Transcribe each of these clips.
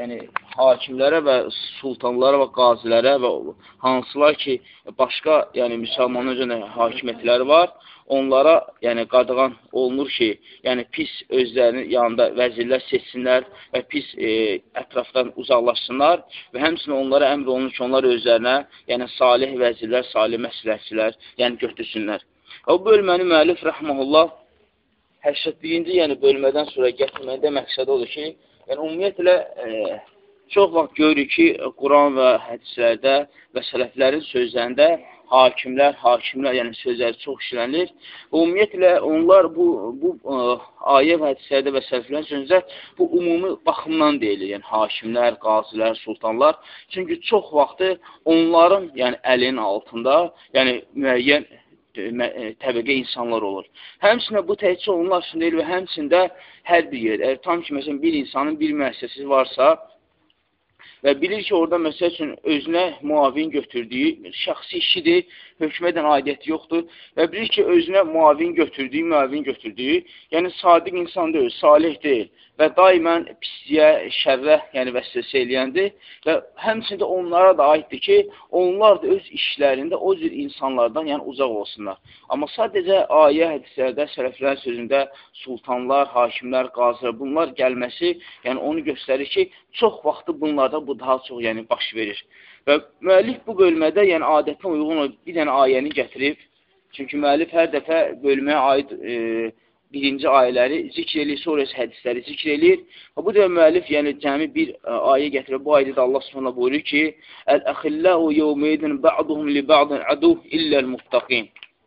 yəni hakimlərə və sultanlara və qazilərə və hansılar ki, başqa yəni müsəlmanın özünə hakimiyyətləri var, onlara yəni qadağan olunur ki, yəni pis özlərinin yanında vəzirlər seçsinlər və pis ətrafdan uzaqlaşsınlar və həmçinin onlara əmr olunur ki, onlar özlərinə yəni salih vəzirlər, salih məsləhətçilər yəni götürsünlər. O bölməni müəllif rəhməhullah 81-ci yəni bölmədən sonra gətirməkdə məqsəd odur ki, yəni ümumiyyətlə çox vaxt görürük ki, Quran və hədislərdə və sələflərin sözlərində hakimlər, yəni sözləri çox işlənir. Ümumiyyətlə, onlar bu ayə və hədislərdə və sələflərin sözlərində bu ümumi baxımdan deyilir. Yəni, hakimlər, qazilər, sultanlar. Çünki çox vaxtı onların yəni, əlinin altında yəni, müəyyən təbəqə insanlar olur. Həmçində bu təhcə onlar üçün deyil və həmçində hər bir yer. Tam ki, məsələn, bir insanın bir müəssisəsi varsa və bilir ki, orada məsəl üçün özünə muavin götürdüyü şəxsi işidir, hökmədən aidiyyəti yoxdur və bilir ki, özünə muavin götürdüyü, yəni sadiq insan deyil, salih deyil və daimən pisliyə, şərrə, yəni vəsvəsə eləyəndir və həmçində onlara da aiddir ki, onlar da öz işlərində o cür insanlardan yəni uzaq olsunlar. Amma sadəcə ayə, hədislərdə, sələflərin sözündə sultanlar, hakimlər, qazilər, bunlar gəlməsi, yəni onu göstərir ki, çox vaxtı bunlarda bu daha çox yəni baş verir. Və müəllif bu bölmədə yəni adətinə uyğun bir dənə ayəni gətirib. Çünki müəllif hər dəfə bölməyə aid birinci ayələri zikr eləyir, sonra hədisləri zikr eləyir. Və bu da müəllif yəni cəmi bir ayə gətirib. Bu ayədə Allah Subhanahu buyurur ki: "Əl-əxilləu yevmeydin ba'duhum li ba'din aduv illəl-muttaqin."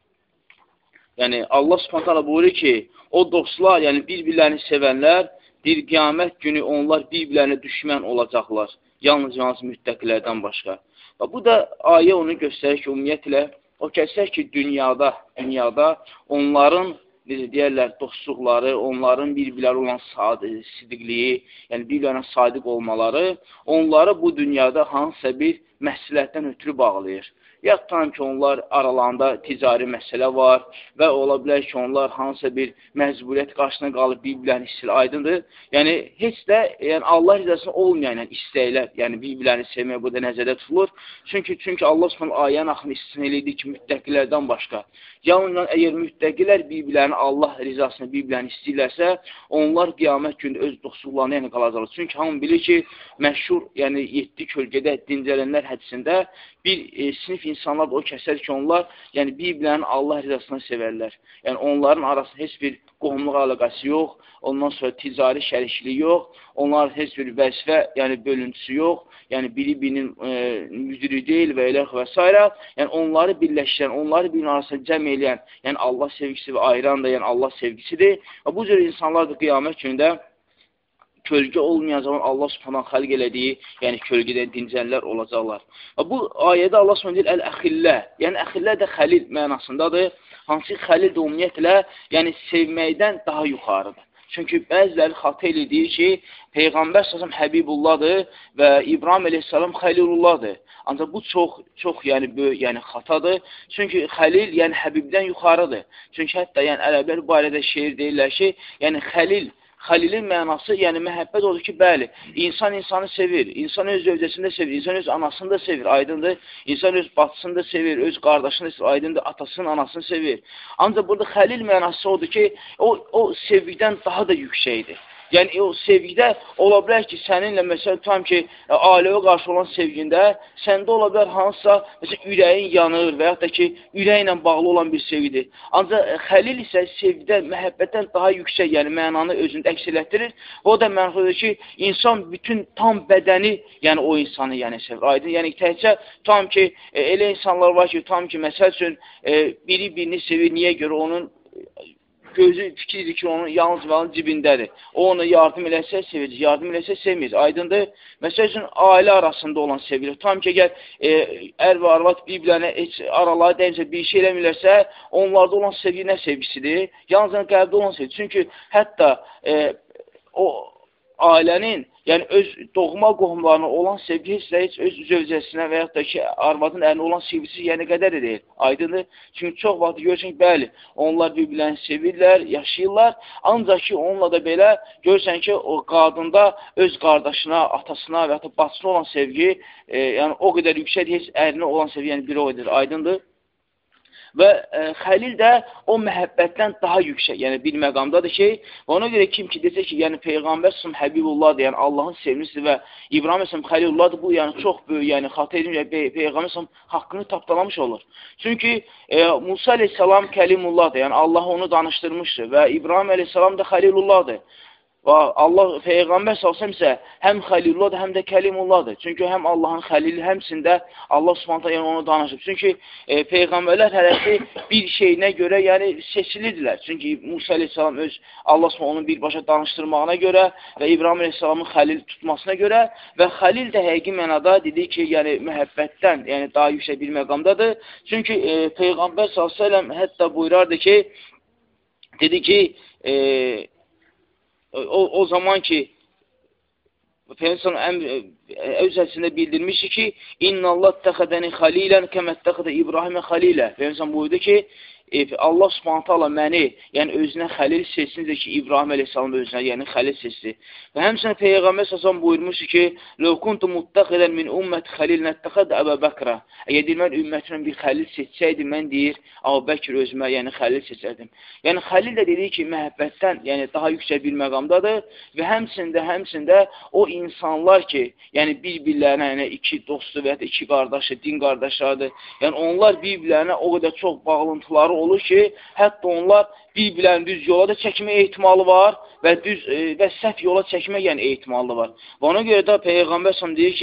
Yəni Allah Subhanahu buyurur ki, o dostlar, yəni bir-birlərini sevənlər bir qiyamət günü onlar bir-birlərinə düşmən olacaqlar. Yalnız müttəqilərdən başqa. Və bu da ayə onu göstərir ki, ümumiyyətlə, o kəslər ki, dünyada onların, necə deyərlər, dostluqları, onların bir-birləri olan sidiqliyi, yəni bir-birlərinə sadiq olmaları, onları bu dünyada hansısa bir məsləhətdən ötürü bağlayır. Ya tam ki, onlar aralarında ticari məsələ var və ola bilər ki, onlar hansısa bir məcburiyyət qarşısına qalıb bir-birlərini istəyir, aydındır. Yəni, heç də yəni, Allah rızasına olmayan yəni, istəklər, yəni bir-birlərini sevmək burada nəzərdə tutulur. Çünki Allah Subhanahu ayənin axını istisna eləyir ki, müttəqilərdən başqa. Yalnız əgər müttəqilər bir-birlərini Allah rızasına bir-birlərini istəyirlərsə, onlar qiyamət günü öz dostluqlarını yəni qalacaqlar. Çünki hamı bilir ki, məşhur, yəni 7 kölgədə dincələnlər hədisində bir sinif insanlar o kəsər ki, onlar yəni bir-birlərini Allah rızasına sevərlər. Yəni onların arasında heç bir qohumluq əlaqəsi yox, ondan sonra ticari şərikliyi yox, onların heç bir vəzifə, yəni bölüntüsü yox, yəni biri-birinin müdürü deyil və elə və s. Yəni onları birləşdirən, onları bir arasında cəm eləyən, yəni Allah sevgisi və ayıran da yəni Allah sevgisidir. Və bu cür insanlar da qiyamət günündə kölgə olmayan zaman Allah Subhanahu xəlq elədiyi, yəni kölgədən dincəllər olacaqlar. Və bu ayədə Allah Subhanahu deyir, əl-əxillə, yəni əxillə də xəlil mənasındadır. Hansı xəlil də ümumiyyətlə, yəni sevməkdən daha yuxarıdır. Çünki bəziləri xatə ilə deyir ki, Peyğəmbər s.ə.v Həbibullahdır və İbrahim əleyhissalam Xəlilullahdır. Ancaq bu çox yəni böyük, yəni xatadır. Çünki Xəlil yəni Həbibdən yuxarıdır. Çünki hətta yəni ərəblər barədə şeir deyirlər ki, yəni Xəlilin mənası, yəni məhəbbət odur ki, bəli, insan insanı sevir, insan öz zövcəsini də sevir, insan öz anasını da sevir, aydındır, insan öz bacısını da sevir, öz qardaşını da sevir, aydındır, atasının, anasını sevir. Ancaq burada Xəlil mənası odur ki, o sevgidən daha da yüksəkdir. Yəni, o sevgidə ola bilər ki, səninlə, məsələn, tam ki, ailəyə qarşı olan sevgində, səndə ola bilər hansısa, məsələn, ürəyin yanır və yaxud da ki, ürəklə bağlı olan bir sevgidir. Ancaq xəlil isə sevgidən, məhəbbətdən daha yüksək, yəni mənanı özündə əks elətdirir. O da mənasıdır ki, insan bütün tam bədəni, yəni o insanı yəni sevir. Aydın, yəni təkcə tam ki, elə insanlar var ki, tam ki, məsəl üçün, biri-birini sevir, niyə görə onun gözü fikirdir ki, onun yalnız və onun cibindədir. O ona yardım eləsə sevəcək, yardım eləsə sevmir. Aydındır. Məsəl üçün, ailə arasında olan sevilir. Tam ki, əgər ər və arvad bir-birlərinə heç araları dəyimsə, bir şey eləmirlərsə, onlarda olan sevgi nə sevgisidir? Yalnız qəlbdə olan sevgi. Çünki hətta ailənin, yəni öz doğma qohumlarına olan sevgi heç öz zövcəsinə və yaxud da ki, arvadın əlinə olan sevgisi yəni qədər deyil. Aydındır. Çünki çox vaxt görürsən ki, bəli, onlar bir-birlərini sevirlər, yaşayırlar. Ancaq ki, onunla da belə görürsən ki, o qadında öz qardaşına, atasına və yaxud da bacısına olan sevgi, yəni o qədər yüksək, heç ərinə olan sevgi, yəni bir o qədər. Aydındır. Və xəlil də o məhəbbətdən daha yüksək, yəni bir məqamdadır ki, ona görə kim ki, desə ki, yəni Peyğəmbər s.ə.v. Həbibullahdır, yəni Allahın sevgisi və İbrahim s.ə.v. Xəlilullahdır, bu yəni çox böyük, yəni xatı edin, Peyğəmbər s.ə.v. haqqını tapdalamış olur. Çünki Musa əleyhissalam Kəlimullahdır, yəni Allah onu danışdırmışdır və İbrahim əleyhissalam da Xəlilullahdır. Və Allah Peyğəmbər s.ə.v. isə həm Xəlilullahdır, həm də Kəlimullahdır. Çünki həm Allahın xəlili, həmsində Allah s.ə.v. yəni onu danışıb. Çünki Peyğəmbərlər hərəsi bir şeyinə görə yəni seçilirdilər. Çünki Musa əleyhissalam öz Allah s.ə.v. onun birbaşa danışdırmağına görə və İbrahim əleyhissalamın xəlil tutmasına görə və xəlil də həqiqi mənada dedi ki, yəni məhəbbətdən yəni daha yüksək bir məqamdadır. Çünki Peyğəmbər s.ə.v. hətta buyurardı ki, dedi ki, o zaman ki Peyğəmbər öz hədisində bildirmişdi ki, İnnallah təxədəni xalilən kəməttəxədə İbrahimə xalilə. Peyğəmbər buyurdu ki, Allah subhanət hala məni, yəni özünə xəlil seçsin ki, İbrahim əleyhissalam özünə, yəni xəlil seçsin. Və həmçinin Peyğəmbər səsəm buyurmuşdu ki, Ləv kuntu muttəxidən min ümmət xəlil nəttəxəd Əbə Bəkrə. Əgər deyir, mən ümmətimlə bir xəlil seçsəydim, mən deyir, Əbə Bəkir özümə, yəni xəlil seçərdim. Yəni xəlil də dediyi ki, məhəbbətdən, yəni daha yüksək bir məqamdadır və həmçində o insanlar ki, yəni bir-birlərinə, yəni iki dostu və ya iki qardaşı, din qardaşlarıdır, yəni onlar bir-birlərinə o qədər çox bağlıntıları olur ki, hətta onlar bir-birlərini düz yola da çəkmə ehtimalı var və səhv yola çəkmə yəni ehtimalı var. Və ona görə də Peyğəmbər s.ə.v. deyir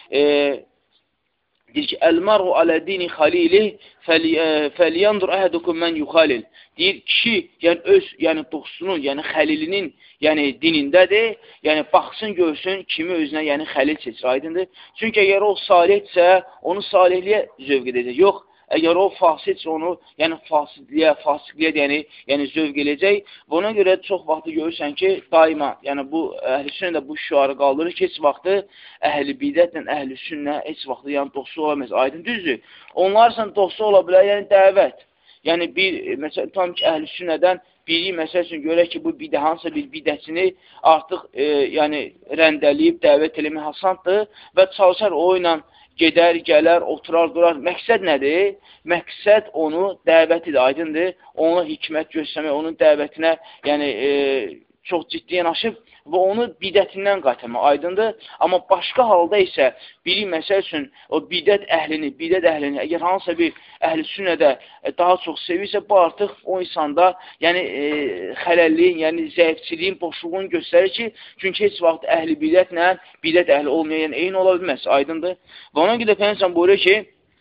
ki, Əl-məru alə dini xalili fəliyandur əhədukum mən yuxalil. Deyir, kişi, yəni dostunun, yəni xəlilinin, yəni dinindədir, yəni baxsın, görsün, kimi özünə, yəni xəlil seçir, aydındır. Çünki əgər o salihdirsə, onu salihliyə zövq edəcək. Yox, əgər o fasidsə onu, yəni fasiqliyə, yəni zövq eləyəcək. Və ona görə çox vaxtı görürsən ki, daima, yəni bu əhl-i-sünnə də bu şüarı qaldırır ki, heç vaxtı əhl-i bidətlə əhl-i-sünnə heç vaxtı yəni dostu ola bilməz. Aydın düzdür. Onlarsa dostu ola bilər, yəni dəvət. Yəni məsələn, tam ki, əhl-i-sünnədən biri, məsəl üçün, görək ki, bu hansısa bir bidətini artıq yəni rəndələyib, dəvət eləmək hasandır və çalışar o ilə gedər, gələr, oturar, durar. Məqsəd nədir? Məqsəd onu dəvətidir, aydındır. Ona hikmət göstərmək, onun dəvətinə yəni, çox ciddi yanaşıb və onu bidətindən qaytarmaq, aydındır. Amma başqa halda isə biri, məsəl üçün, o bidət əhlini, əgər hansısa bir əhl-i sünnədə daha çox sevirsə, bu artıq o insanda yəni, xələlliyin, yəni zəifçiliyin, boşluğunu göstərir ki, çünki heç vaxt əhli bidətlə bidət əhli olmayan eyni ola bilməz, aydındır. Və ona görə Peyğəmbər buyurur ki,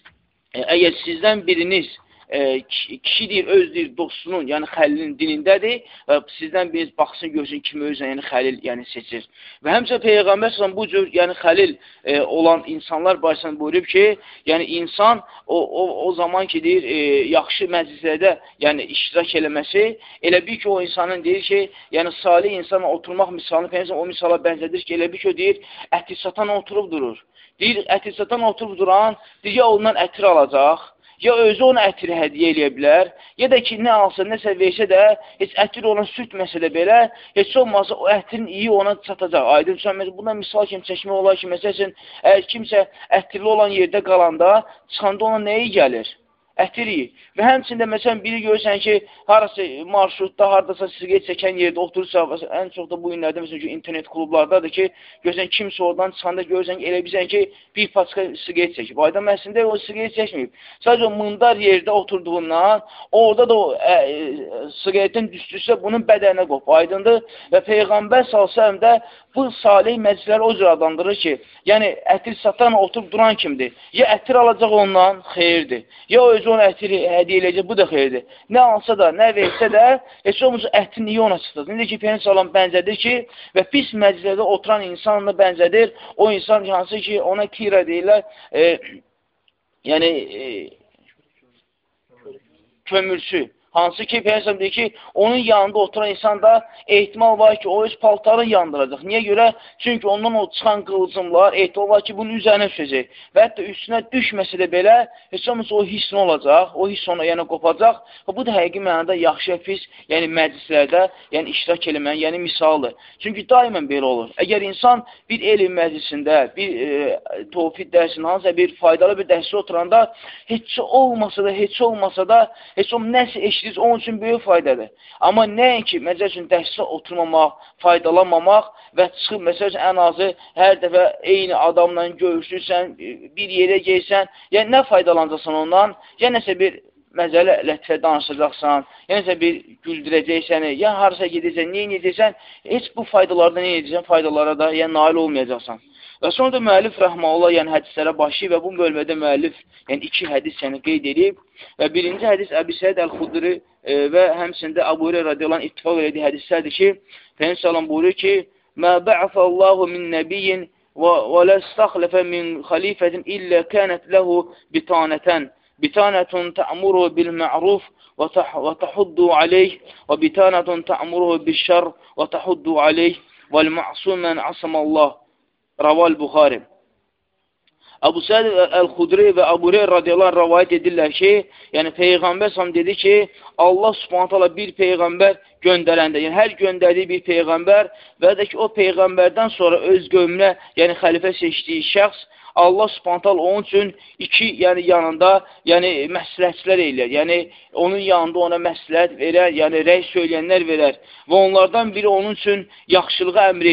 əgər sizdən biriniz kişi deyir, öz deyir, dostunun, yəni xəlilin dinindədir və sizdən biriniz baxsın, görsün kimi özünə, yəni xəlil yəni, seçir. Və həmçə Peyğəmbər bu cür yəni, xəlil olan insanlar barəsində buyurub ki, yəni insan o zaman ki, deyir, yaxşı məclislərdə yəni, iştirak eləməsi, elə bir ki, o insanın deyir ki, yəni salih insana oturmaq misalını Peyğəmbər o misala bənzədir ki, elə bir ki, o deyir, əti satan oturub durur. Deyir, əti satan oturub duran, deyir, ya ondan ətir alacaq, ya özü ona ətiri hədiyyə eləyə bilər, ya da ki, nə alsa, nəsə versə də, heç ətir ona süt məsələ belə, heç olmazsa o ətirin iyi ona çatacaq. Aydın, bundan misal kimi çəkmək olar ki, məsəl üçün, əgər kimsə ətirli olan yerdə qalanda, çıxanda ona nəyi gəlir? Ətiri. Və həmçində, məsələn, biri görürsən ki, harası marşrutda, haradasa siqaret çəkən yerdə oturursa, ən çox da bu günlərdə, məsələn ki, internet klublardadır ki, görürsən, kimsə oradan çıxanda görürsən ki, elə bilsən ki, bir paçka siqaret çəkib. Aydan əslində o siqaret çəkməyib. Sadəcə o mındar yerdə oturduğundan, orada da o siqaretin düşdüysə, bunun bədəninə qop. Aydındır. Və Peyğəmbər s.ə.v. də bu salih məclisləri o cür adlandırır ki, yəni ətir satan oturub duran kimdir? Ya ətir alacaq ondan, xeyirdir. Ya o özü ona ətiri hədiyyə eləyəcək, bu da xeyirdir. Nə alsa da, nə versə də, heç olmasa ətin niyə ona çıxdır? Necə ki, Peyğəmbər salam bənzədir ki, və pis məclislərdə oturan insanla bənzədir, o insan hansı ki, ona kira deyirlər, yəni kömürçü. Hansı ki, Peygəmbər deyir ki, onun yanında oturan insan da ehtimal var ki, o öz paltarını yandıracaq. Niyə görə? Çünki ondan o çıxan qılıcımlar ehtimal var ki, bunun üzərinə düşəcək. Və hətta üstünə düşməsə də belə, heç olmasa o hissin olacaq, o hiss ona yəni qopacaq. Və bu da həqiqi mənada yaxşı və pis, yəni məclislərdə, yəni iştirak eləməyin, yəni misaldır. Çünki daimən belə olur. Əgər insan bir elm məclisində, bir tevhid dərsində, hansısa bir faydalı bir dərsə oturanda, heç olmasa da, heç o nəsə eşidir, onun üçün böyük faydadır. Amma nəinki, məsəl üçün, dərsə oturmamaq, faydalanmamaq və çıxıb, məsəl üçün, ən azı hər dəfə eyni adamla görüşürsən, bir yerə geysən, yəni nə faydalanacaqsan ondan, ya nəsə bir məzələ lətifə danışacaqsan, ya nəsə bir güldürəcəksən, ya harasa gedəcəksən, niyə edəcəksən, heç bu faydalarda nə edəcəksən, faydalara da yəni, nail olmayacaqsan. Və sonra da müəllif rəhməhullah, yəni hədislərə başlayıb və bu bölmədə müəllif yəni 2 hədis yəni qeyd edib və birinci hədis Əbu Səid Əl-Xudri və həmçində Əbu Hüreyrə radiyallahu anh ittifaq elədiyi hədislərdir ki, Peyğəmbər sallallahu buyurur ki: "Mə ba'afallahu min nabiyyin və la istəxləfə min xalifətin illə kanat lahu bitanatun ta'muruhu bil ma'ruf və tahuddu alayh və bitanatun ta'muruhu bil şerr və tahuddu alayh vel ma'sum men asamallah." Raval Buxari. Əbu Səid Əl-Xudri və Əbu Hüreyrə radiyallahu anh rəvayət edirlər ki, yəni Peyğəmbər sallam dedi ki, Allah subhanət hala bir Peyğəmbər göndərəndə, yəni hər göndərdiyi bir Peyğəmbər və də ki, o Peyğəmbərdən sonra öz qövmünə, yəni xəlifə seçdiyi şəxs, Allah subhanət hala onun üçün 2 yəni yanında, yəni məsləhətçilər eləyər. Yəni onun yanında ona məsləhət verər, yəni rəy söyləyənlər verər və onlardan biri onun üçün yaxşılığa əmr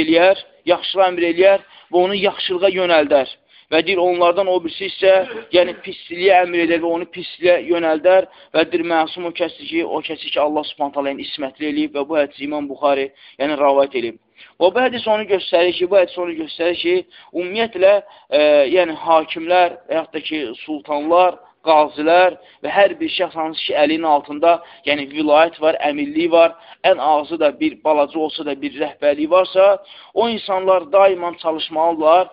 eləyər və onu yaxşılığa yönəldər. Və deyir, onlardan o birisi isə, yəni pisliyə əmr edər və onu pisliyə yönəldər və deyir, məsum o kəsdir ki, Allah subhanət hala yəni ismətli eləyib və bu hədisi İmam Buxari yəni rəvayət eləyib. Və bu hədis onu göstərir ki, ümumiyyətlə, yəni hakimlər, və yaxud da ki, sultanlar, qazilər və hər bir şəxs hansı ki, əlinin altında, yəni vilayət var, əmirlik var, ən ağzı da bir balaca olsa da bir rəhbərlik varsa, o insanlar daima çalışmalıdırlar,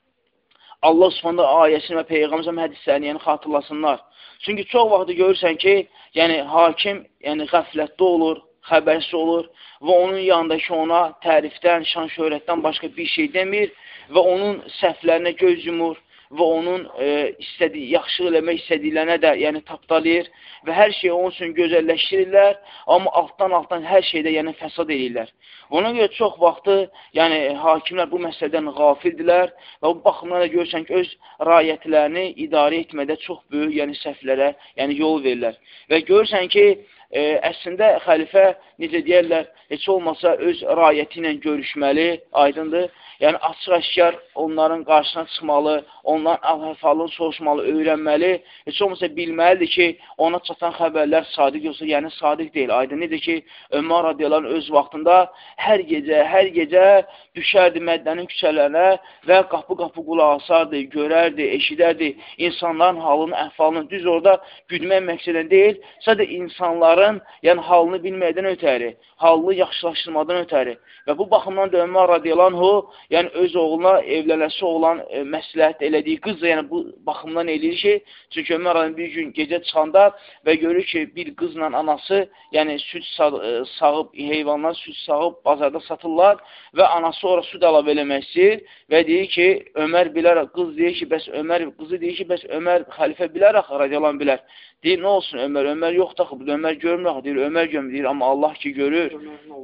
Allah subhanələ ayəsini və Peyğəmbər hədislərini yəni xatırlasınlar. Çünki çox vaxtı görürsən ki, yəni hakim yəni qəflətdə olur, xəbərsiz olur və onun yanındakı ona tərifdən, şan şöhrətdən başqa bir şey demir və onun səhvlərinə göz yumur və onun yaxşı eləmək istədiklərinə də yəni tapdalayır və hər şeyi onun üçün gözəlləşdirirlər, amma altdan hər şeydə yəni fəsad edirlər. Ona görə çox vaxtı yəni hakimlər bu məsələdən qafildirlər və bu baxımdan da görürsən ki, öz rayətlərini idarə etmədə çox böyük yəni səhvlərə yəni yol verirlər. Və görürsən ki, əslində xəlifə necə deyərlər, heç olmasa öz rayəti ilə görüşməli, aydındır. Yəni açıq-aşkar onların qarşısına çıxmalı, onların əhvalını soruşmalı, öyrənməli. Heç olmasa bilməlidir ki, ona çatan xəbərlər sadiq yoxsa, yəni sadiq deyil. Aydın nedir ki, Ömər radiyallahu anh öz vaxtında hər gecə düşərdi Məddənin küçələrinə və qapı-qapı qulaq asardı, görərdi, eşidərdi insanların halını, əhvalını. Düz orada güdmək məqsədən deyil, sadəcə insanların yəni halını bilməkdən ötəri, halını yaxşılaşdırmadan ötəri. Və bu baxımdan da Ömər radiyallahu anh yəni öz oğluna evlənəsi olan məsləhət elədiyi qız da yəni bu baxımdan eləyir ki, çünki Ömər radiyallahu anh bir gün gecə çıxanda və görür ki, bir qızla anası yəni süd sağıb, heyvanlar süd sağıb bazarda satırlar və anası ora süd əlavə eləmək istəyir və deyir ki, Ömər bilərək, qız deyir ki, qızı deyir ki, bəs Ömər xəlifə bilərək, radiyallahu anh bilər. Deyir, nə olsun Ömər yoxdur, Ömər görmür, deyir, Ömər görmür, deyir, amma Allah ki görür.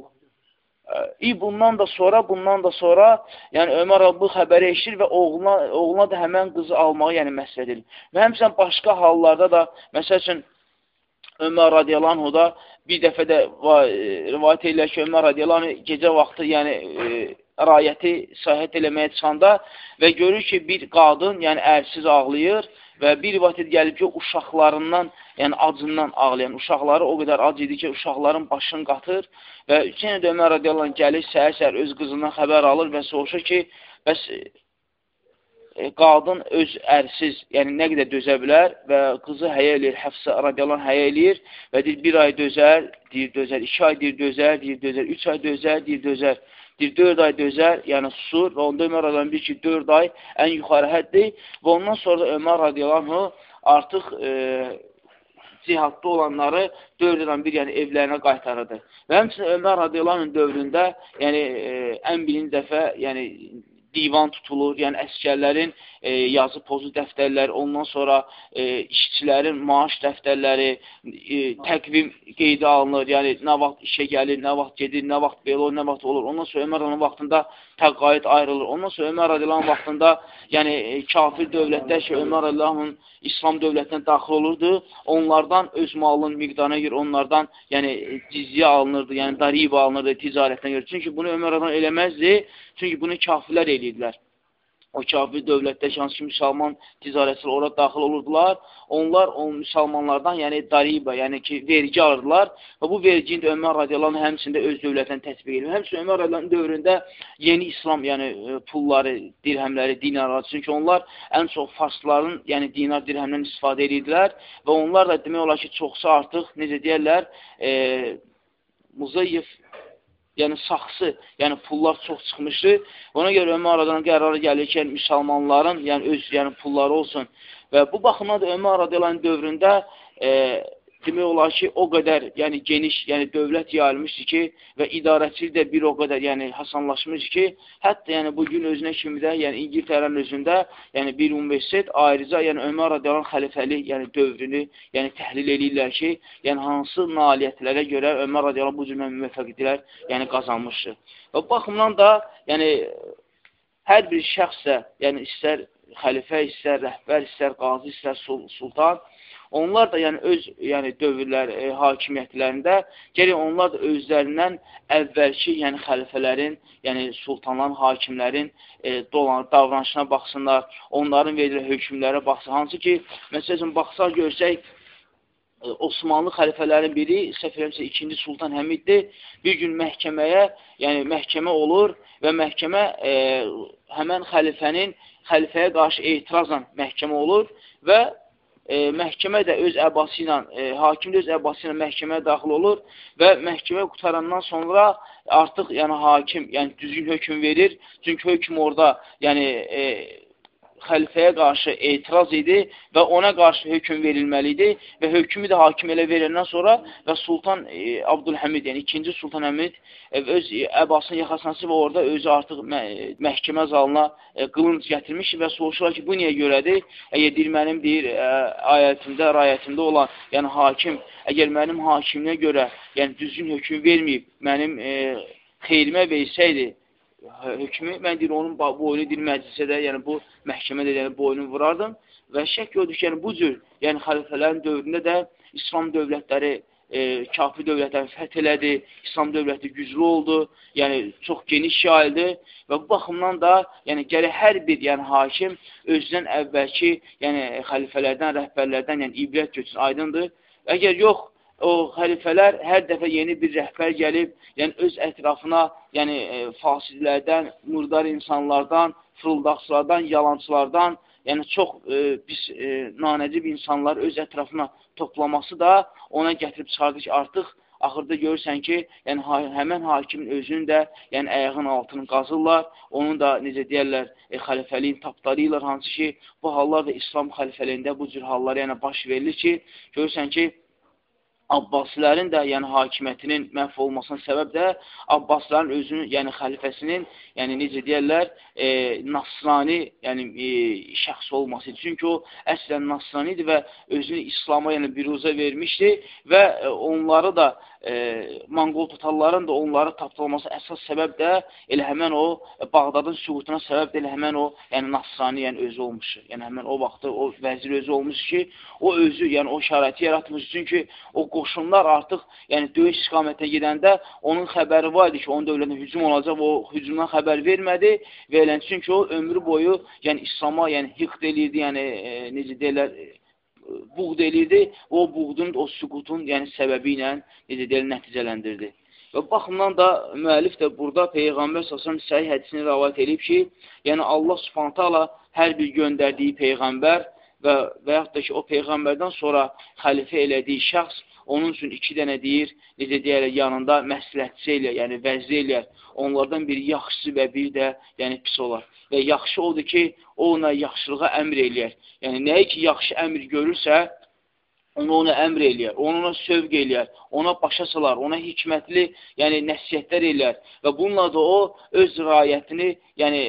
Bundan da sonra yəni Ömər bu xəbəri eşitir və oğluna da həmən qızı almağı yəni məsəl edir. Və həmçinin başqa hallarda da, məsəl üçün Ömər radiyallahu anh da bir dəfə də rivayət edirlər ki, Ömər radiyallahu anh gecə vaxtı yəni rayəti səyahət eləməyə çıxanda və görür ki, bir qadın yəni ərsiz ağlayır və bir rivayət gəlib ki, uşaqlarından, yəni acından ağlayan uşaqları o qədər ac idi ki, uşaqların başını qatır və yenə də Ömər radiyallahu anh gəlir, səhər-səhər öz qızından xəbər alır və soruşur ki, bəs qadın öz ərsiz, yəni nə qədər dözə bilər və qızı həyə eləyir, Həfsə radiyallahu anh həyə eləyir və deyir, 1 ay dözər, deyir, dözər, 2 ay deyir, dözər, deyir, dözər, 3 ay dözər, deyir, dözər. Deyir, 4 ay dözər, yəni susur və onda Ömər radiyallahu anh bir ki, 4 ay ən yuxarı həddir və ondan sonra da Ömər radiyallahu anh artıq cihadda olanları 4 ildən bir yəni evlərinə qaytarırdı. Və həmçinin Ömər radiyallahu anh dövründə yəni ən birinci dəfə yəni divan tutulur, yəni əskərlərin yazı pozu dəftərləri, ondan sonra işçilərin maaş dəftərləri, təqvim qeydə alınır, yəni nə vaxt işə gəlir, nə vaxt gedir, nə vaxt belə olur, nə vaxt olur. Ondan sonra Ömər radiyallahu vaxtında təqaüd ayrılır. Ondan sonra Ömər radiyallahu vaxtında yəni kafir dövlətlər ki, Ömər radiyallahu İslam dövlətinə daxil olurdu, onlardan öz malının miqdarına görə onlardan yəni cizyə alınırdı, yəni dariba alınırdı ticarətdən görə. Çünki bunu Ömər radiyallahu eləməzdi, çünki bunu kafirlər eləyirdilər. O kafir dövlətdə hansı ki, müsəlman ticarətçilər ora daxil olurdular. Onlar o müsəlmanlardan, yəni dariba, yəni ki, vergi alırdılar və bu vergini də Ömər radiyallahu anh həmçində öz dövlətinə tətbiq edir. Həmçində Ömər radiyallahu anh dövründə yeni İslam, yəni pulları, dirhəmləri, dinarları, çünki onlar ən çox farsların, yəni dinar, dirhəmdən istifadə edirdilər və onlar da demək olar ki, çoxsa artıq, necə deyərlər, muzayyif, yəni saxsı, yəni pullar çox çıxmışdı. Ona görə Ömər radiyallahu anh qərara gəlir ki, müsəlmanların yəni öz yəni pulları olsun. Və bu baxımdan da Ömər radiyallahu anh dövründə demək olar ki, o qədər yəni geniş, yəni dövlət yayılmışdı ki və idarəçilik də bir o qədər yəni hasanlaşmışdı ki, hətta yəni bugün özünə kimi də, yəni İngiltərənin özündə, yəni bir universitet ayrıca yəni Ömər radiyallahu anh xəlifəli, yəni dövrünü, yəni təhlil edirlər ki, yəni hansı nailiyyətlərə görə Ömər radiyallahu anh bu cür müvəffəqiyyətlər yəni qazanmışdı. Və bu baxımdan da yəni hər bir şəxsə, yəni istər xəlifə, istər rəhbər, istər qazi, istər sultan, onlar da yəni öz yəni dövrlər hakimiyyətlərində gərək onlar da özlərindən əvvəlki yəni xəlifələrin, yəni sultanların, hakimlərin davranışına baxsınlar, onların verilən hökmlərə baxsın. Hansı ki, məsələn baxsaq görsək Osmanlı xəlifələrin biri, səhv eləmirəmsə 2-ci Sultan Həmiddir. Bir gün məhkəməyə, yəni məhkəmə olur və məhkəmə həmən xəlifəyə qarşı etirazla məhkəmə olur və məhkəmə də öz əbası ilə, hakim də öz əbası ilə məhkəməyə daxil olur və məhkəmə qutarandan sonra artıq yəni hakim yəni düzgün hökm verir. Çünki hökm orada yəni xəlifəyə qarşı etiraz idi və ona qarşı hökm verilməli idi və hökmü də hakim elə verəndən sonra və Sultan Abdülhəmid, yəni 2-ci Sultan Həmid öz əbasının yaxasına və orada özü artıq məhkəmə zalına qılınc gətirmiş və soruşurlar ki, bu niyə görədir? Əgər deyir, mənim deyir, rayətimdə olan, yəni hakim, əgər mənim hakimliyə görə yəni düzgün hökm verməyib, mənim xeyrimə versəydi, hökmü, mən deyir, onun boyunu deyir, məclisədə, yəni bu məhkəmədə yəni, boyunu vurardım və şək gördük ki, yəni bu cür, yəni xəlifələrin dövründə də İslam dövlətləri, kafir dövlətləri fəth elədi, İslam dövləti güclü oldu, yəni çox geniş yayıldı və bu baxımdan da, yəni gərək hər bir yəni hakim özündən əvvəlki, yəni xəlifələrdən, rəhbərlərdən, yəni ibrət götürsün, aydındır. Əgər yox, o xəlifələr hər dəfə yeni bir rəhbər gəlib, yəni öz ətrafına, yəni fasidlərdən, murdar insanlardan, fırıldaqçılardan, yalancılardan, yəni çox pis, nanəcib insanlar öz ətrafına toplaması da ona gətirib çıxardı ki, artıq axırda görürsən ki, yəni həmən hakimin özünün də yəni ayağın altını qazırlar, onun da necə deyərlər, xəlifəliyin tapdarıyırlar, hansı ki, bu hallar da İslam xəlifəliyində bu cür hallar yəni baş verilir ki, görürsən ki, Abbasilərin də, yəni hakimiyyətinin məhv olmasına səbəb də Abbasilərin özünün, yəni xəlifəsinin, yəni necə deyərlər, Nasrani, yəni şəxs olması. Çünki o əslən Nasranidir və özünü İslama, yəni biruzə vermişdi və onları da Manqol tutalların da onları tapdırılması əsas səbəb də elə həmən o Bağdadın süqutuna səbəb də elə həmən o yəni Nasrani yəni özü olmuşdur. Yəni həmən o vaxtda o vəzir özü olmuş ki, o özü yəni o şəraiti yaratmış. Çünki o qoşunlar artıq yəni döyüş istiqamətinə gedəndə onun xəbəri var idi ki, onun dövlətinə hücum olacaq, o hücumdan xəbər vermədi və elə çünki o ömrü boyu yəni İslama yəni hiqd eləyirdi, yəni necə deyirlər, buğd eləyirdi, o buğdun, o süqutun yəni səbəbi ilə necə deyirlər, nəticələndirdi. Və baxımdan da müəllif də burada Peyğəmbər s.ə.v səhih hədisini rəvayət edib ki, yəni Allah subhanət hala hər bir göndərdiyi Peyğəmbər və yaxud da ki, o Peyğəmbərdən sonra xəlifə elədiyi şəxs onun üçün 2 dənə deyir, necə deyərək, yanında məsləhətçi eləyər, yəni vəzir eləyər. Onlardan biri yaxşısı və bir də yəni pis olar. Və yaxşı odur ki, o ona yaxşılığa əmr eləyər. Yəni, nəyə ki, yaxşı əmr görürsə, ona əmr eləyər, ona sövq eləyər, ona başa salar, ona hikmətli, yəni nəsiyyətlər eləyər və bununla da o öz rayətini, yəni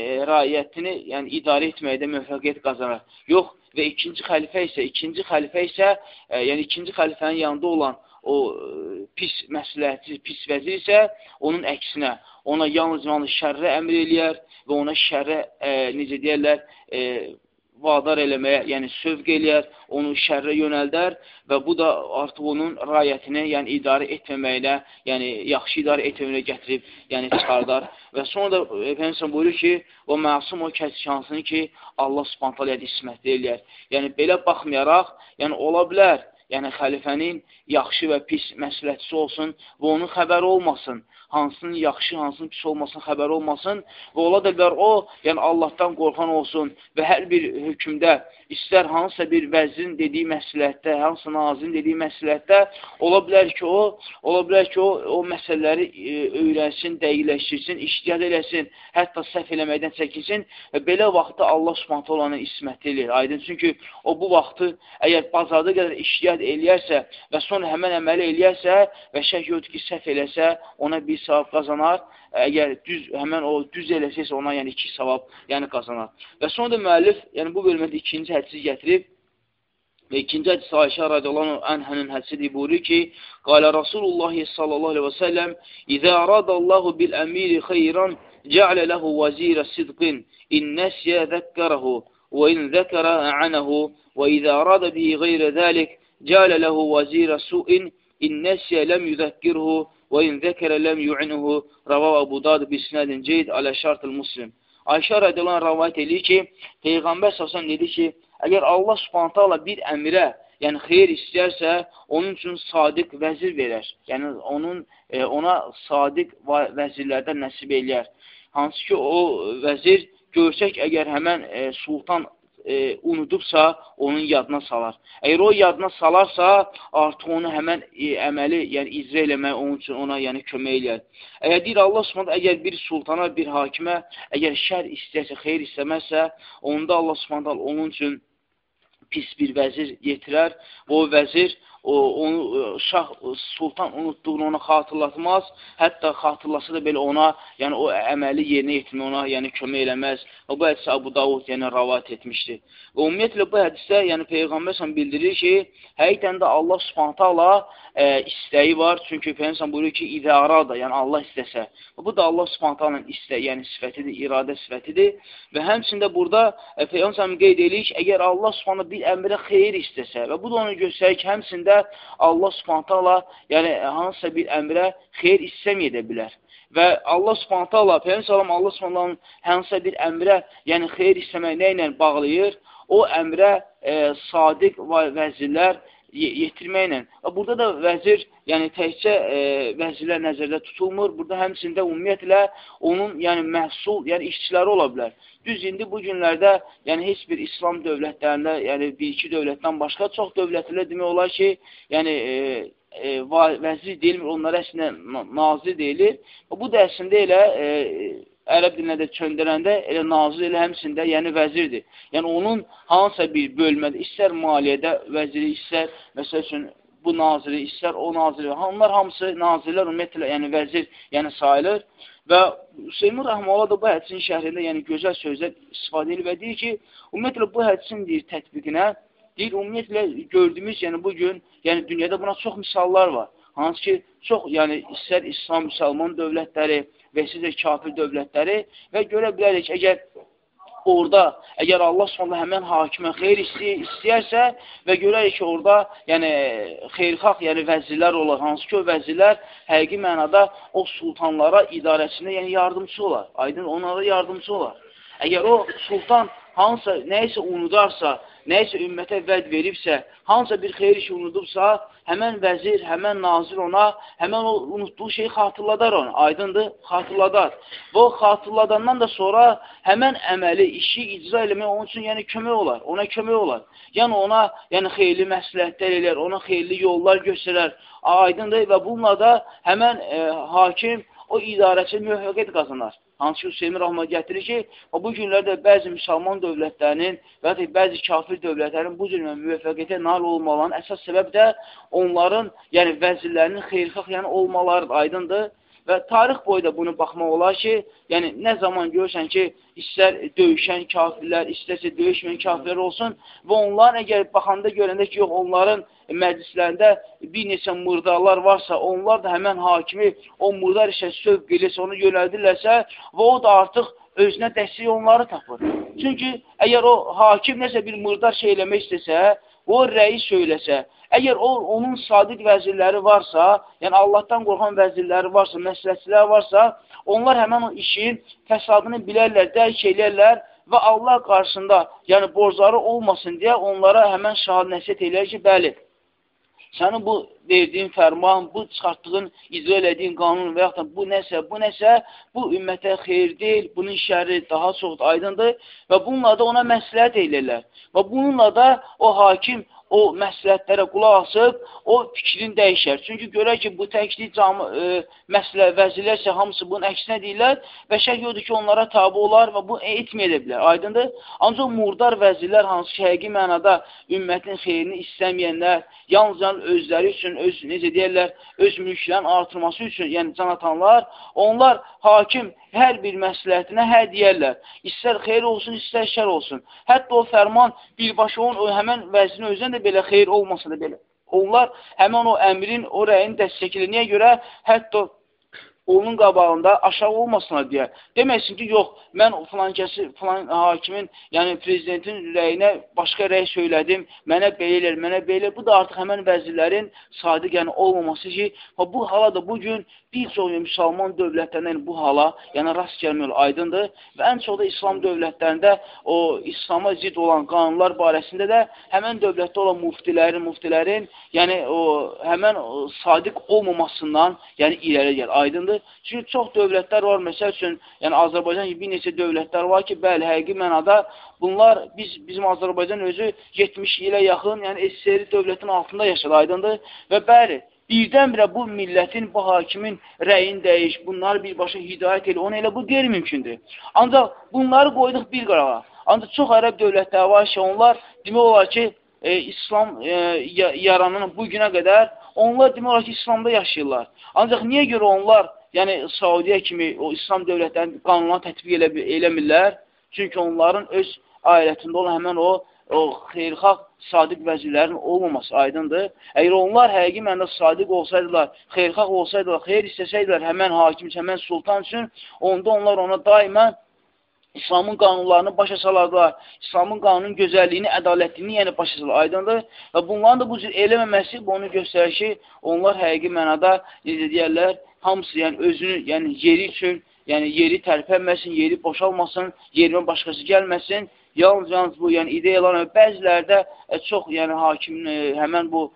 idarə etməkdə müvəffəqiyyət qazanar. Yox, və ikinci xəlifə isə, yəni ikinci xəlifənin yanında olan o pis məsləhətçi, pis vəzir isə onun əksinə, ona yalnız şərrə əmr eləyər və ona şərrə, necə deyərlər, vadar eləməyə, yəni sövq eləyər, onu şərrə yönəldər və bu da artıq onun rayətini, yəni idarə etməməyinə, yəni yaxşı idarə etməməyinə gətirib, yəni çıxardar. Və sonra da Efendimiz buyurur ki, o məsum o kəs şansını ki, Allah Subhanahu taala ismətli eləyər. Yəni belə baxmayaraq, yəni ola bilər, yəni xəlifənin yaxşı və pis məsləhətçisi olsun və onun xəbəri olmasın. Hansının yaxşı, hansının pis olmasın, xəbəri olmasın və ola da bilər o, yəni Allahdan qorxan olsun və hər bir hökmdə, istər hansısa bir vəzirin dediyi məsləhətdə, hansısa nazirin dediyi məsləhətdə, ola bilər ki, o məsələləri öyrənsin, dəqiqləşdirsin, iştihad eləsin, hətta səhv eləməkdən çəkinsin və belə vaxtda Allah Subhanahu taalanın isməti eləyir. Aydın, çünki o bu vaxtı əgər bacardığı qədər iştihad eləyərsə və sonra həmən əməli eləyərsə və şək yoxdur ki, səhv eləsə, ona bir savab qazanar. Əgər həmən o düz eləsəsə ona yəni 2 savab yəni qazanar. Və sonra da müəllif yəni bu bölmədə ikinci hədisi gətirib və ikinci hədisi Ayşə radiyallahu anhənin hədisidir, buyurur ki, qalə Rasulullah sallallahu aleyhi və səlləm İzə aradallahu bil əmiri xeyran cə'lə ləhu vəzirə sidqin in nəsyə zəkkərəhu və in zəkərə a'anəhu və izə aradə bihi qeyrə zəlik cə'lə ləhu vəzirə su'in in nəsyə ləm yüzəkkirhu və in zəkərə ləm yu'inhu rəvav Əbu Davud bisnədin ceyd alə şartıl muslim. Ayşə radiyallahu anh rəvayət edir ki, Peyğəmbər s.ə.v dedi ki, əgər Allah subhanət hala bir əmirə, yəni xeyr istəyərsə, onun üçün sadiq vəzir verər. Yəni ona sadiq vəzirlərdən nəsib eləyər. Hansı ki, o vəzir görsək, əgər həmən sultan unudubsa, onun yadına salar. Əgər o yadına salarsa, artıq onu həmən əməli, yəni icra eləmək onun üçün ona yəni kömək eləyər. Əgər deyir Allah Subhanahu əgər bir sultana, bir hakimə, əgər şər istəyirsə, xeyr istəməzsə, onda Allah Subhanahu onun üçün pis bir vəzir yetirər və o vəzir sultan unutduğunu ona xatırlatmaz, hətta xatırlasa da belə ona, yəni o əməli yerinə yetirmək ona, yəni kömək eləməz. Və bu hədisi Əbu Davud yəni rəvayət etmişdir. Və ümumiyyətlə bu hədisdə yəni Peyğəmbər bildirir ki, həqiqətən də Allah Subhanahu taala istəyi var. Çünki Peyğəmbər buyurur ki, İzə arada, yəni Allah istəsə. Və bu da Allah Subhanahu taalanın istəyi, yəni sifətidir, iradə sifətidir. Və həmçində burada Peyğəmbər qeyd edir ki, əgər Allah Subhanahu bir əmrə xeyir istəsə və bu da onu göstərir ki, həmçində Allah Subhanahu taala yəni hansısa bir əmrə xeyir istəməyə də bilər. Və Allah Subhanahu taala Peyğəmbər Allah Subhanahu hansısa bir əmrə yəni xeyir istəmək nə ilə bağlayır? O əmrə sadiq vəzirlər yetirməklə. Burada da vəzir, yəni təkcə vəzirlər nəzərdə tutulmur. Burada həmçində ümumiyyətlə onun yəni məhsul, yəni işçiləri ola bilər. Düz indi bu günlərdə yəni heç bir İslam dövlətlərində, yəni bir-iki dövlətdən başqa çox dövlətlərdə demək olar ki, yəni vəzir deyilmir, onlara əslində nazir deyilir. Bu da əslində elə ərəb dilinə də çöndərəndə elə nazir elə həmçində yəni vəzirdir. Yəni onun hansısa bir bölmədə, istər maliyyədə vəziri, istər məsəl üçün bu naziri, istər o naziri, onlar hamısı nazirlər ümumiyyətlə yəni vəzir yəni sayılır. Və Hüseyin Rəhməullah da bu hədisin şərhində yəni gözəl sözlər istifadə edir və deyir ki, ümumiyyətlə bu hədisin deyir tətbiqinə, deyir ümumiyyətlə gördüyümüz yəni bugün yəni dünyada buna çox misallar var. Hansı ki, çox yəni istər İslam müsəlman dövlətləri və sizə kafir dövlətləri və görə bilərik ki, əgər Allah Subhanahu həmən hakimə xeyr istəyərsə və görərik ki, orada yəni xeyirxah yəni vəzirlər olar, hansı ki, o vəzirlər həqiqi mənada o sultanlara idarəçində yəni yardımcı olar, aydın onlara yardımcı olar. Əgər o sultan hansısa nəyisə unudarsa, nəyisə ümmətə vəd veribsə, hansısa bir xeyir işi unudubsa, həmən vəzir, həmən nazir ona, həmən o unutduğu şeyi xatırladar ona, aydındır, xatırladar. Və o xatırladandan da sonra həmən əməli, işi icra eləmək onun üçün yəni kömək olar, ona kömək olar. Yəni ona yəni xeyirli məsləhətlər eləyər, ona xeyirli yollar göstərər, aydındır və bununla da həmən hakim o idarəçi müvəffəqiyyət qazanar. Hansı ki, Hüseymin Rahman gətirir ki, bu günlərdə bəzi müsəlman dövlətlərinin və ya bəzi kafir dövlətlərin bu cür müvəffəqiyyətə nail olmalarının əsas səbəb də onların, yəni vəzirlərinin xeyirxah yəni olmaları aydındır. Və tarix boyu da bunu baxmaq olar ki, yəni nə zaman görürsən ki, istər döyüşən kafirlər, istərsə döyüşməyən kafirlər olsun və onlar əgər baxanda görəndə ki, yox, onların məclislərində bir neçə murdarlar varsa, onlar da həmən hakimi o murdar işə sövq edirsə, onu yönəldirlərsə və o da artıq özünə dəstək onları tapır. Çünki əgər o hakim nəsə bir murdar şey eləmək istəsə, o rəyi söyləsə, əgər onun sadiq vəzirləri varsa, yəni Allahdan qorxan vəzirləri varsa, məsləhətçilər varsa, onlar həmən o işin fəsadını bilərlər, dərk eləyərlər və Allah qarşısında, yəni borcları olmasın deyə onlara həmən şahid nəsiyyət eləyər ki, bəli, sənin bu verdiyin fərman, bu çıxartdığın, icra elədiyin qanun və yaxud da bu nəsə, bu ümmətə xeyir deyil, bunun şəri daha çox aydındır və bununla da ona məsləhət eləyirlər. Və bununla da o hakim o məsləhətlərə qulaq asıb, o fikrini dəyişər. Çünki görək ki, bu təklik vəzirlər isə hamısı bunun əksinə deyirlər və şək yoxdur ki, onlara tabi olar və bu etməyə bilər. Aydındır? Ancaq murdar vəzirlər, hansı ki, həqiqi mənada ümmətin xeyrini istəməyənlər, yalnız özləri üçün, necə deyərlər, öz mülklərin artırması üçün, yəni can atanlar, onlar hakim hər bir məsləhətinə hə deyərlər. İstər xeyir olsun, istər şər olsun. Hətta o fərman birbaşa onun həmən vəzinin özünə də belə xeyir olmasa da belə. Onlar həmən o əmrin, o rəyin dəstəkilir. Niyə görə? Hətta onun qabağında aşağı olmasına deyə. Deməsin ki, yox, mən filan hakimin, yəni prezidentin rəyinə başqa rəy söylədim, mənə beyilir, mənə beyilir. Bu da artıq həmən vəzirlərin sadiq yəni olmaması ki, bu hala da bugün bir çox müsəlman dövlətlərindən bu hala yəni rast gəlmiyor, aydındır. Və ən çox da İslam dövlətlərində o İslama zid olan qanunlar barəsində də həmən dövlətdə olan muftilərin yəni o həmən sadiq olmamasından yəni irəli gəlir, aydındır. Çünki çox dövlətlər var, məsəl üçün, yəni Azərbaycan gibi bir neçə dövlətlər var ki, bəli, həqiqi mənada bunlar, bizim Azərbaycan özü 70 ilə yaxın, yəni SSR dövlətin altında yaşadı, aydındır. Və bəli, birdən-birə bu millətin, bu hakimin rəyin dəyiş, bunları birbaşa hidayət elə, onu elə bu qeyri-mümkündür. Ancaq bunları qoyduq bir qarağa. Ancaq çox ərəb dövlətləri var ki, onlar demək olar ki, İslam yaranın bu günə qədər, onlar demək olar ki, İslamda yaşayırlar. Ancaq niyə görə onlar, yəni Saudiya kimi o İslam dövlətlərinin qanunlarını tətbiq eləmirlər? Çünki onların öz ailətində olan həmən o xeyirxah sadiq vəzirlərin olmaması aydındır. Əgər onlar həqiqi mənada sadiq olsaydılar, xeyirxah olsaydılar, xeyir istəsəydilər həmən hakim, həmən sultan üçün, onda onlar ona daimən İslamın qanunlarını başa salardılar, İslamın qanunun gözəlliyini, ədalətliyini yəni başa salardılar, aydındır. Və bunların da bu cür eləməməsi bu onu göstərir ki, onlar həqiqi mənada, necə deyərlər, hamısı yəni özünü, yəni yeri üçün, yəni yeri tərpənməsin, yeri boşalmasın, yerinə başqası gəlməsin. Yalnız bu yəni ideyalar, bəzilərdə çox yəni hakimin həmən bu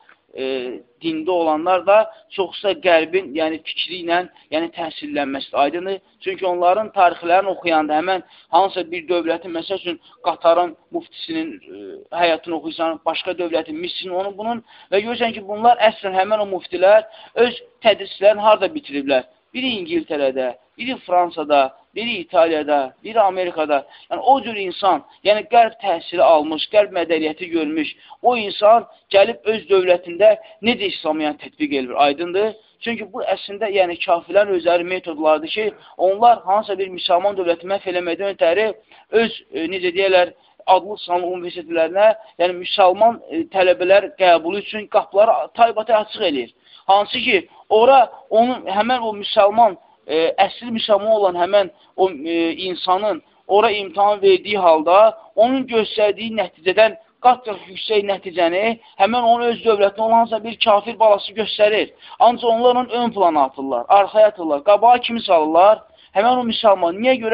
dində olanlar da çoxsa qərbin yəni fikri ilə yəni təsirlənməsidir, aydındır. Çünki onların tarixlərini oxuyanda həmən hansısa bir dövlətin, məsəl üçün Qatarın muftisinin həyatını oxuysan, başqa dövlətin, Misirin, onun bunun və görürsən ki, bunlar əslən həmən o muftilər öz tədrislərini harada bitiriblər? Biri İngiltərədə, biri Fransada, biri İtaliyada, biri Amerikada. Yəni, o cür insan, yəni qərb təhsili almış, qərb mədəniyyəti görmüş, o insan gəlib öz dövlətində necə İslamı yəni tətbiq edir, aydındır. Çünki bu əslində yəni kafirlərin özləri metodlardır ki, onlar hansısa bir müsəlman dövləti məhv eləməkdən ötəri öz, necə deyərlər, adlı sanlı universitetlərinə, yəni müsəlman tələbələr qəbulu üçün qapıları taybatay açıq eləyir. Hansı ki, ora onun, həmən o müsəlman, əsli müsəlman olan həmən o insanın ora imtahan verdiyi halda, onun göstərdiyi nəticədən qat-qat yüksək nəticəni həmən onun öz dövlətində olansa bir kafir balası göstərir. Ancaq onlar onun ön plana atırlar, arxaya atırlar, qabağa kimi salırlar, həmən o müsəlman. Niyə görə?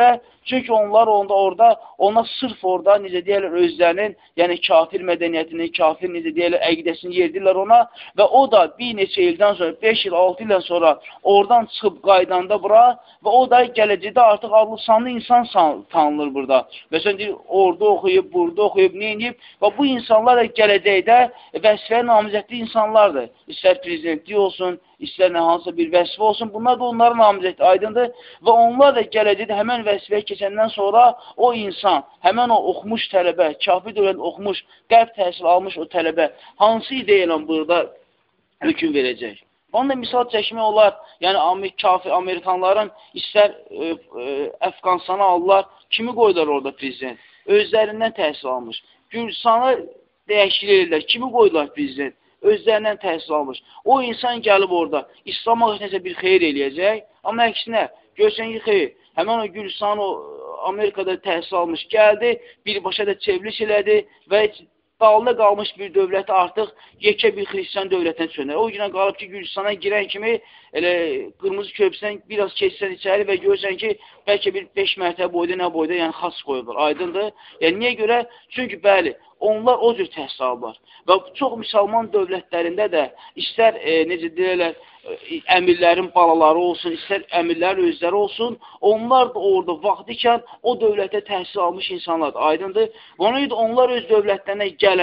Çünki onlar ona sırf orada, necə deyirlər, özlərinin, yəni kafir mədəniyyətini, kafir, necə deyirlər, əqidəsini yerdirlər ona və o da bir neçə ildən sonra, 5 il, 6 ildən sonra oradan çıxıb qaydanda bura və o da gələcəkdə artıq adlı sanlı insan tanınır burada. Məsələn, deyir, orada oxuyub, burada oxuyub, neyiniyib və bu insanlar da gələcəkdə vəzifəyə namizədli insanlardır. İstər prezidentlik olsun, istər nə hansısa bir vəzifə olsun, bunlar da onların namizədli, aydındır və onlar da gələcəkdə həmən vəzifəyə keçəndən sonra o insan, həmən o oxumuş tələbə, kafir dövlət oxumuş, qəlb təhsil almış o tələbə hansı ideya ilə burada hökm verəcək? Onu da misal çəkmək olar, yəni kafir Amerikanların istər Əfqanistanı alırlar, kimi qoydular orada prezident? Özlərindən təhsil almış. Gürcistanı dəyişiklik edirlər, kimi qoydular prezident? Özlərindən təhsil almış. O insan gəlib orada İslama nəsə bir xeyir eləyəcək, amma əksinə, görsən ki, xeyir, həmən o Gürcistanı Amerikada təhsil almış gəldi, birbaşa da çevriliş elədi və dalda qalmış bir dövləti artıq yekə bir xristiyan dövlətinə çönər. O günə qalıb ki, Gürcistana girən kimi elə qırmızı köprüsdən biraz keçsən içəri və görsən ki, bəlkə bir 5 mərtəbə boyda, nə boyda, yəni xas qoyublar. Aydındır. Yəni, niyə görə? Çünki, bəli, onlar o cür təhsil alırlar. Və çox müsəlman dövlətlərində də istər, necə deyirlər, əmirlərin balaları olsun, istər əmirlərin özləri olsun, onlar da orada vaxtikən o dövlətə təhsil almış insanlardır. Aydındır. Ona görə onlar öz dövlətlərinə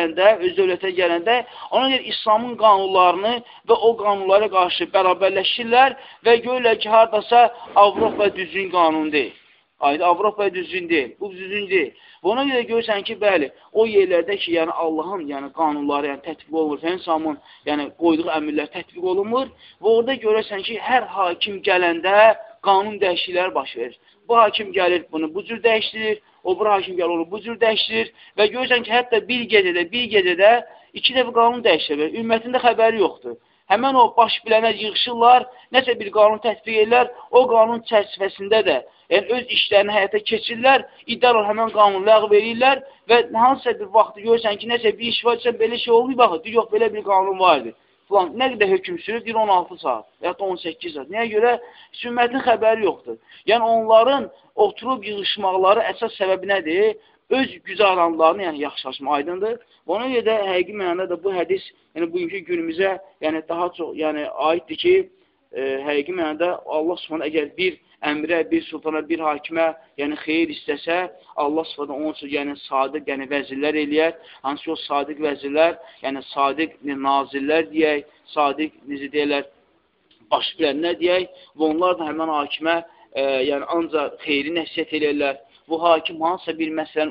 gələndə, ona görə İslamın qanunlarını və o qanunlara qarşı bərabərləşirlər və görürlər ki, haradasa Avropa düzgün qanun deyil. Avropa düzgün deyil, bu düzgün deyil. Və ona görə görürsən ki, bəli, o yerlərdə ki, yəni Allahın qanunları tətbiq olunmur, Peyğəmbərin yəni qoyduğu əmrlər tətbiq olunmur və orada görürsən ki, hər hakim gələndə qanun dəyişiklikləri baş verir. Bu hakim gəlir, bunu bu cür dəyişdirir, o bir hakim gəlir, onu bu cür dəyişdirir və görürsən ki, hətta bir gecədə 2 dəfə qanun dəyişdirir. Ümmətində xəbəri yoxdur. Həmən o baş bilənə yığışırlar, nəsə bir qanun tətbiq edirlər, o qanun çərçivəsində də yəni öz işlərini həyata keçirirlər, iddialar həmən qanunu ləğv verirlər və hansısa bir vaxtı görürsən ki, nəsə bir iş varsa belə şey olmuyor, baxın, deyir, yox, belə bir qanun vardır. Falan, nə qədər hökm sürür? Deyir, 16 saat, ya da 18 saat. Nəyə görə? Ümmətin xəbəri yoxdur. Yəni, onların oturub yığışmaqları əsas səbəbi nədir? Öz güzaranlarını yaxşılaşma, aydındır. Ona görə də həqiqi mənada da bu hədis bugünkü günümüzə daha çox aiddir ki, həqiqi mənada Allah Subhanahu əgər bir əmrə, bir sultana, bir hakimə xeyir istəsə, Allah Subhanahu onun üçün sadiq vəzirlər eləyər. Hansı o sadiq vəzirlər, sadiq nazirlər deyək, sadiq necə deyirlər, baş bilənlər deyək və onlar da həmən hakimə ancaq xeyri nəsiyyət eləyərlər. Bu hakim hansısa bir məsələni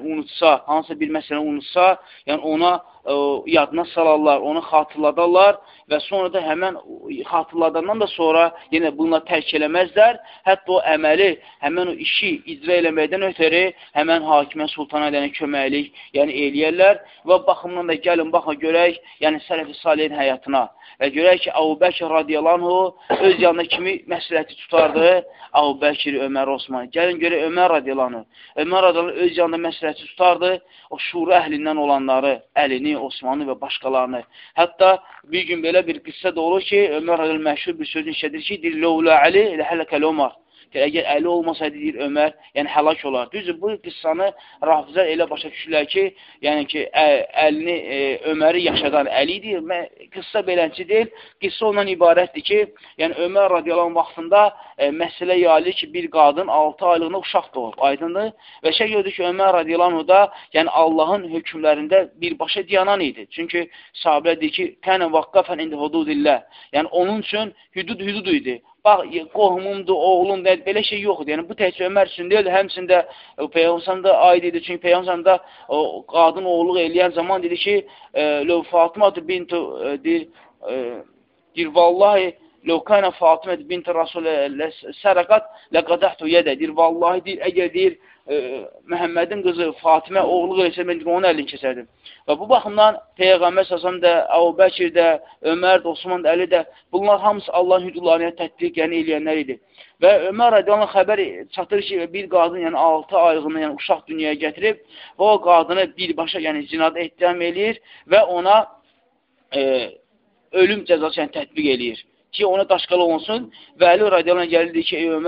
unutsa, yəni ona yadına salarlar, onu xatırladarlar və sonra da həmən xatırladandan da sonra yenə bununla tərk eləməzlər. Hətta o əməli, həmən o işi icra eləməkdən ötəri həmən hakimə, sultana köməklik eləyərlər və baxımdan da gəlin, baxın, görək, sələf-i salihin həyatına və görək ki, Əbu Bəkir radiyallahu öz yanında kimi məsləhəti tutardı? Əbu Bəkir, Ömər, Osman. Gəlin görək Ömər radiyallahu. Ömər radiyallahu öz yanında məsləhəti tutardı, o şura əhlindən olanları, Əlini, Osmanı və başqalarını. Hətta bir gün belə bir qıssə da olur ki, Ömər radiyallahu məşhur bir sözünü işlədir ki, deyir, Ləulə Əli, elə hələkəl Ömər. Əgər Əli olmasaydı, deyir, Ömər, həlak olar. Düzdür, bu qıssanı rafizlər elə başa düşürlər ki, Əlini, Öməri yaşadan Əli deyir. Qıssa beləncə deyil, qıssa ondan ibarətdir ki, Ömər radiyallahu vaxtında məsələ yayılır ki, bir qadın 6 aylığında uşaq doğub, aydındır. Və gördür ki, Ömər radiyallahu da, Allahın hökmlərində birbaşa diyanan idi. Çünki sahabələr deyir ki, kənə vaqqafən indi hududillah. Onun üçün hüdud idi. Bax, qohumumdur, oğlumdur, belə şey yoxdur. Yəni, bu təhcə Ömər üçün deyil, həmçində Peyğəmbərdə aid idi. Çünki Peyğəmbərdə qadın oğluq eləyən zaman dedi ki, Ləv Fatımatı bintu, deyir, vallahi, Ləv kənə Fatımatı bintu Rasulə sərəqat ləqədəhtu yedə. Deyir, vallahi, deyir, əgər deyir, Məhəmmədin qızı Fatimə oğluq eləsə, mən onun əlini kəsərdim. Və bu baxımdan Peyğəmbər səsəm də, Əbu Bəkir də, Ömər də, Osman da, Əli də, bunlar hamısı Allahın hüdudlarına tətbiq eləyənlər idi. Və Ömər radiyallahu xəbər çatır ki, bir qadın 6 aylığını uşaq dünyaya gətirib və o qadını birbaşa zinada ittiham eləyir və ona ölüm cəzası tətbiq eləyir ki, ona daşqalı olsun və Əli radiyallahu gəlirdi ki, ey Ömər,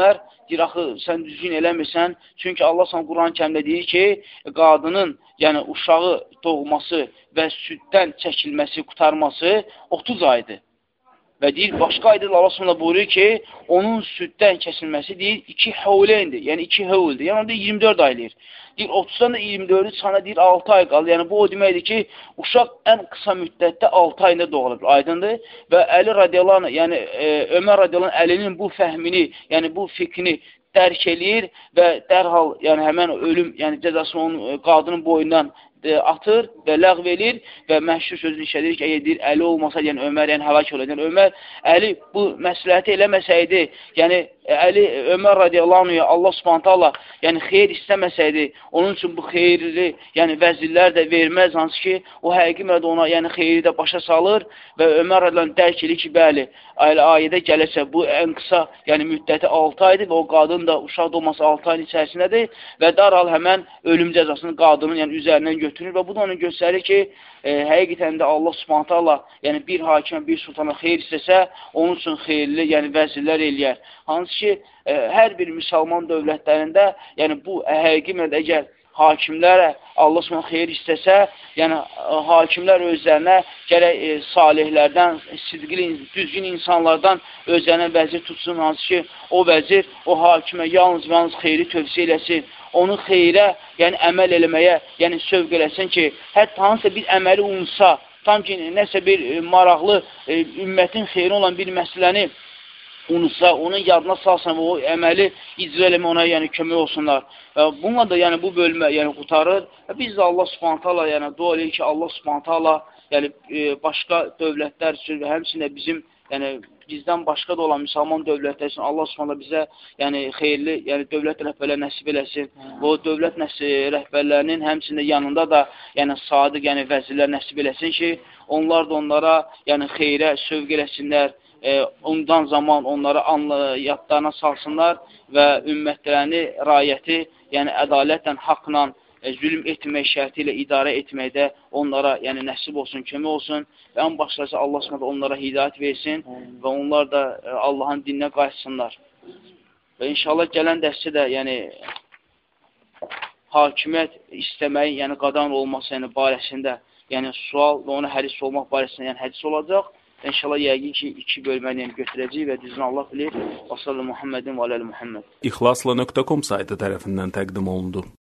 deyir, axı, sən düzgün eləmirsən, çünki Allah sana Quran-ı Kərimdə deyir ki, qadının, yəni uşağı doğması və süddən çəkilməsi, qutarması 30 aydır. Və deyir, başqa aydır, Allah sonra buyurur ki, onun süddən kəsilməsi deyir, 2 həvləndir, yəni 2 həvldir, yəni onda 24 aylayır. Deyir, 30-dan da 24-ü çıxana deyir, 6 ay qalır. Yəni, bu o deməkdir ki, uşaq ən qısa müddətdə 6 ayında doğulur, aydındır. Və Əli radiyallahu anh, yəni Ömər radiyallahu anh, Əlinin bu fəhmini, yəni bu fikrini dərk eləyir və dərhal, yəni həmən ölüm, yəni cəzasını onun qadının boyundan atır və ləğv edir və məşhur sözünü işlədir ki, əgər deyir, Əli olmasa, yəni Ömər, yəni həlak olur. Yəni Ömər, Əli bu məsləhəti eləməsəydi, yəni Əli, Ömər radiyallahu anh, Allah subhanətə Allah, yəni xeyir istəməsəydi, onun üçün bu xeyirli, yəni vəzirlər də verməz, hansı ki, o həqiqi mənada ona, yəni xeyri də başa salır və Ömər radiyallahu anh dərk edir ki, bəli, ayədə gələcək, bu ən qısa, yəni müddəti 6 aydır və o qadın da uşaq doğması 6 ayın içərisindədir və dərhal həmən ölüm cəzasını qadının, yəni üzərindən götürür və bu da onu göstərir ki, həqiqətən də Allah subhanətə Allah, yəni bir hakimə, bir sultana xeyir istəsə, onun üçün xeyirli, yəni vəzirlər eləyər. Hansı ki, hər bir müsəlman dövlətlərində, yəni bu həqiqi mənada əgər hakimlərə Allah subhanətə xeyir istəsə, yəni hakimlər özlərinə gərək salihlərdən, sidqli, düzgün insanlardan özlərinə vəzir tutsun, hansı ki, o vəzir o hakimə yalnız xeyri tövsiyə eləsin, onu xeyrə, yəni əməl eləməyə, yəni sövq eləsin ki, hətta hansısa bir əməli unutsa, tam ki, nəsə bir maraqlı, ümmətin xeyri olan bir məsələni unutsa, onun yadına salsın və o əməli icra eləmə ona, yəni kömək olsunlar. Bununla da, yəni bu bölmə, yəni qutarır. Biz də Allah subhanətə Allah, yəni dua eləyir ki, Allah subhanətə Allah, yəni başqa dövlətlər üçün və həmçində bizim, yəni bizdən başqa da olan müsəlman dövlətlər üçün Allah subhanətə bizə, yəni xeyirli, yəni dövlət rəhbərləri nəsib eləsin. Və o dövlət rəhbərlərinin həmçində yanında da, yəni sadiq, yəni vəzirlər nəsib eləsin ki, onlar da onlara, yəni xeyrə sövq eləsinlər. Ondan zaman onları yadlarına salsınlar və ümmətlərini, rayəti, yəni ədalətlə, haqla, zülm etmək şərti ilə idarə etməkdə onlara, yəni nəsib olsun, kömək olsun və ən başlayıcı Allah s.ə. Onlara hidayət versin və onlar da Allahın dininə qayıtsınlar. Və inşallah gələn dərsdə də, yəni hakimiyyət istəməyi, yəni qadan olması, yəni barəsində, yəni sual və ona hədis olmaq barəsində, yəni hədis olacaq. İnşallah yəqin ki, 2 bölməni yəni götürəcək və düzünü Allah bilir. Və sallallahu Muhammedin və aləli Muhammed. İxlasla.com saytı tərəfindən təqdim olundu.